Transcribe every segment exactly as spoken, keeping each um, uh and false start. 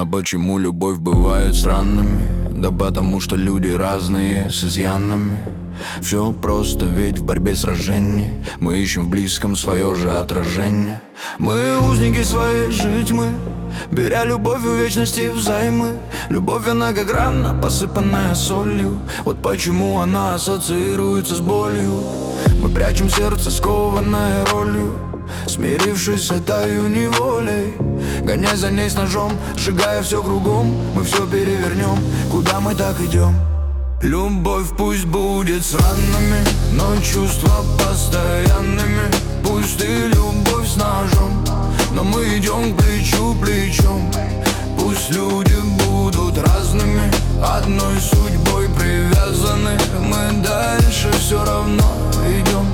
почему любовь бывает странными? Да потому что люди разные, с изъянами. Все просто, ведь в борьбе сражений мы ищем в близком свое же отражение. Мы узники своей житьмы, беря любовь у вечности взаймы. Любовь, она как рана, посыпанная солью. Вот почему она ассоциируется с болью. Мы прячем сердце, скованное ролью, смирившись с этой неволей. Гонясь за ней с ножом, сжигая все кругом, мы все перевернем, куда мы так идем. Любовь пусть будет с ранами, но чувства постоянными. Пусть и любовь с ножом, но мы идем плечу плечом. Пусть люди будут разными, одной судьбой привязаны. Мы дальше все равно идем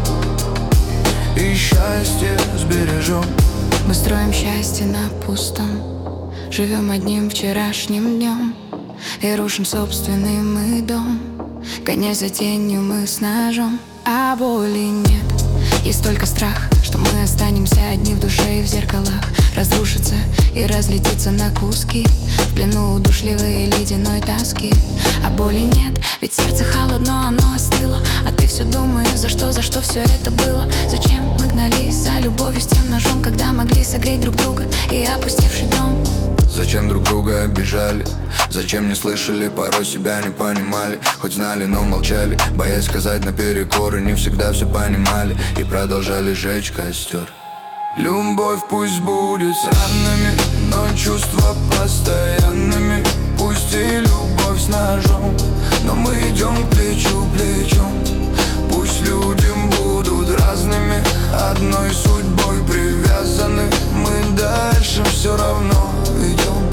и счастье сбережем. Мы строим счастье на пустом, живем одним вчерашним днем и рушим собственный мы дом. Гонясь за тенью мы с ножом, а боли нет. Есть только страх, что мы останемся одни в душе и в зеркалах. Разрушится и разлетится на куски в плену удушливой и ледяной тоски. А боли нет, ведь сердце холодно, оно остыло. А ты все думаешь, за что, за что все это было? Зачем мы гнались за любовью с тем ножом, когда могли согреть друг друга и опустевший дом? Зачем друг друга обижали? Зачем не слышали, порой себя не понимали? Хоть знали, но молчали, боясь сказать наперекор. И не всегда все понимали и продолжали жечь костер. Любовь пусть будет с ранами, но чувства постоянными. Пусть и любовь с ножом, но мы идем плечу плечом. Пусть люди будут разными, одной судьбой привязаны. Мы дальше все равно идем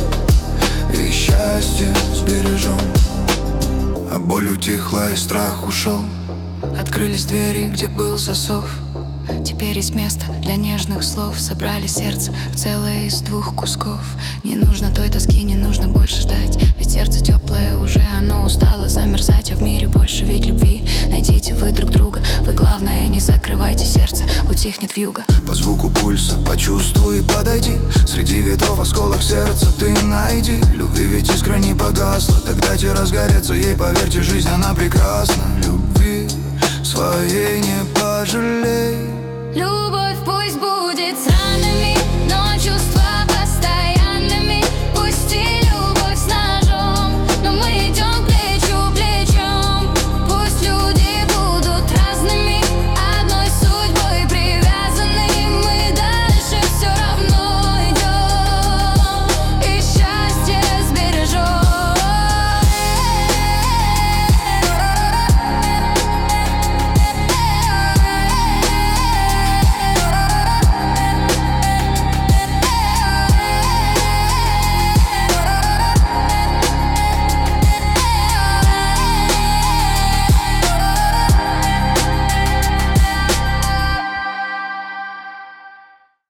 и счастье сбережем. А боль утихла и страх ушел. Открылись двери, где был засов. Теперь есть место для нежных слов. Собрали сердце целое из двух кусков. Не нужно той тоски, не нужно больше ждать, ведь сердце теплое уже, оно устало замерзать. А в мире больше ведь любви. Найдите вы друг друга, вы главное не закрывайте сердце, утихнет вьюга. По звуку пульса почувствуй и подойди. Среди ветров осколок сердца ты найди. Любви ведь искра не погасла, тогда тебе разгорится ей, поверьте, жизнь она прекрасна. Любви своей не пожалей. Любовь пусть будет с ранами, но чувства